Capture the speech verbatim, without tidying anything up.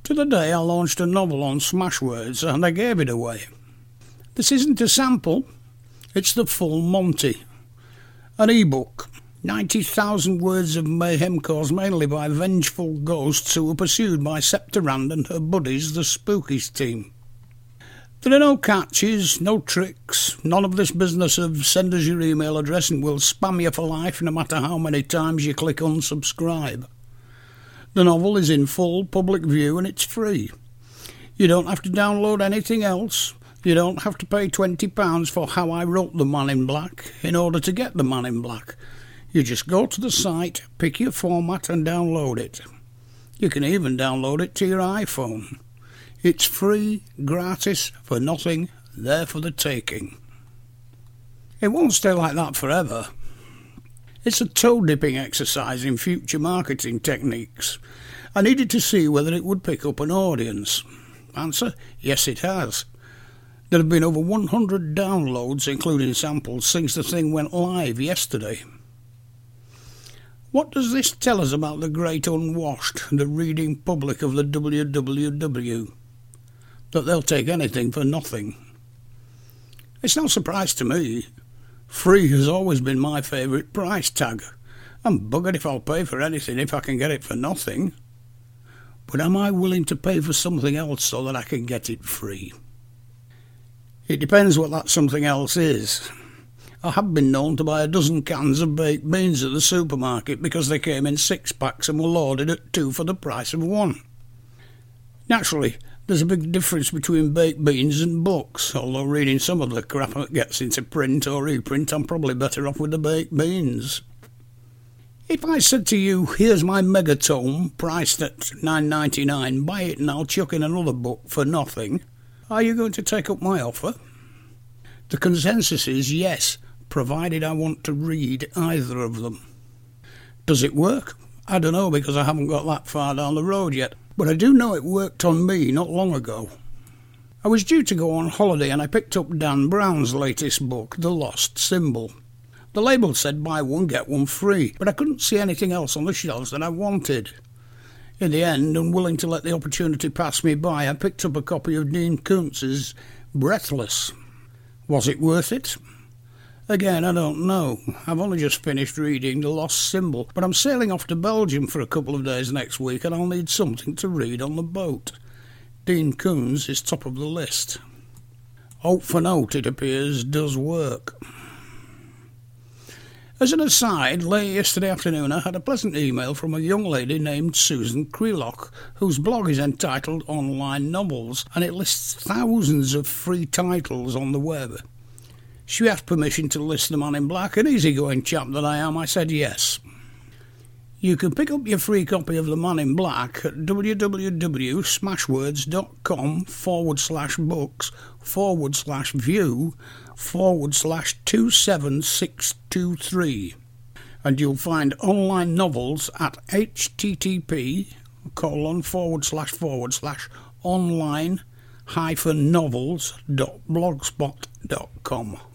The other day I launched a novel on Smashwords and I gave it away. This isn't a sample, it's the full Monty. An e-book, ninety thousand words of mayhem caused mainly by vengeful ghosts who were pursued by Septirand and her buddies, the Spookies team. There are no catches, no tricks, none of this business of send us your email address and we'll spam you for life no matter how many times you click unsubscribe. The novel is in full public view and it's free. You don't have to download anything else. You don't have to pay twenty pounds for How I Wrote the Man in Black in order to get the Man in Black. You just go to the site, pick your format and download it. You can even download it to your iPhone. It's free, gratis, for nothing, there for the taking. It won't stay like that forever. It's a toe-dipping exercise in future marketing techniques. I needed to see whether it would pick up an audience. Answer, yes it has. There have been over one hundred downloads, including samples, since the thing went live yesterday. What does this tell us about the great unwashed, the reading public of the W W W? That they'll take anything for nothing. It's no surprise to me. Free has always been my favourite price tag. I'm buggered if I'll pay for anything if I can get it for nothing. But am I willing to pay for something else so that I can get it free? It depends what that something else is. I have been known to buy a dozen cans of baked beans at the supermarket because they came in six packs and were loaded at two for the price of one. Naturally, there's a big difference between baked beans and books, although reading some of the crap that gets into print or reprint, I'm probably better off with the baked beans. If I said to you, here's my megatome, priced at nine ninety-nine, buy it and I'll chuck in another book for nothing, are you going to take up my offer? The consensus is yes, provided I want to read either of them. Does it work? I don't know because I haven't got that far down the road yet. But I do know it worked on me not long ago. I was due to go on holiday and I picked up Dan Brown's latest book, The Lost Symbol. The label said buy one, get one free, but I couldn't see anything else on the shelves that I wanted. In the end, unwilling to let the opportunity pass me by, I picked up a copy of Dean Koontz's Breathless. Was it worth it? Again, I don't know. I've only just finished reading The Lost Symbol, but I'm sailing off to Belgium for a couple of days next week and I'll need something to read on the boat. Dean Koontz is top of the list. Hope for Note, it appears, does work. As an aside, late yesterday afternoon I had a pleasant email from a young lady named Susan Crelock, whose blog is entitled Online Novels, and it lists thousands of free titles on the web. She asked permission to list The Man in Black, an easygoing chap that I am. I said yes. You can pick up your free copy of The Man in Black at www.smashwords.com forward slash books forward slash view forward slash 27623. And you'll find online novels at http colon forward slash forward slash online hyphen novels dot blogspot dot com.